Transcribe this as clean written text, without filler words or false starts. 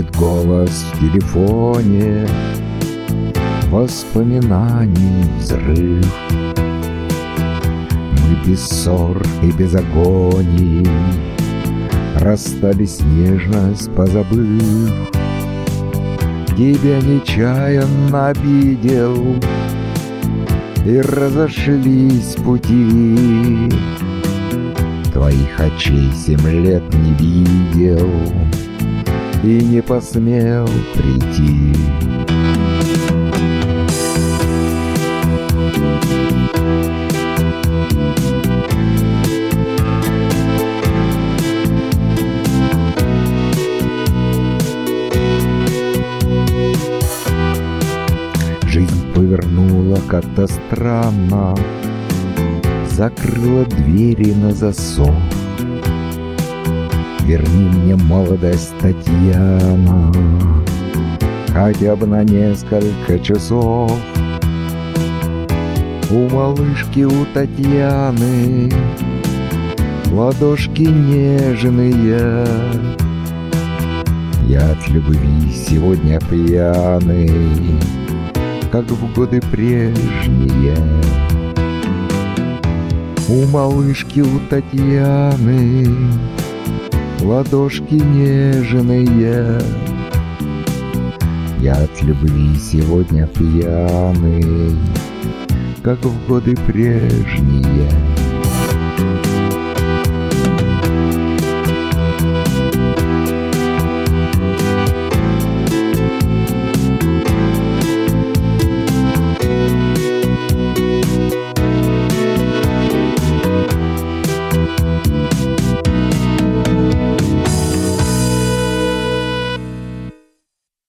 Звучит голос в телефоне, воспоминаний взрыв. Мы без ссор и без агоний расстались, нежность позабыв. Тебя нечаянно обидел, и разошлись пути. Твоих очей 7 лет не видел и не посмел прийти. Жизнь повернула как-то странно, закрыла двери на засов. Верни мне молодость, Татьяна, хотя бы на несколько часов. У малышки, у Татьяны ладошки нежные. Я от любви сегодня пьяный, как в годы прежние. У малышки, у Татьяны ладошки нежные. Я от любви сегодня пьяный, как в годы прежние.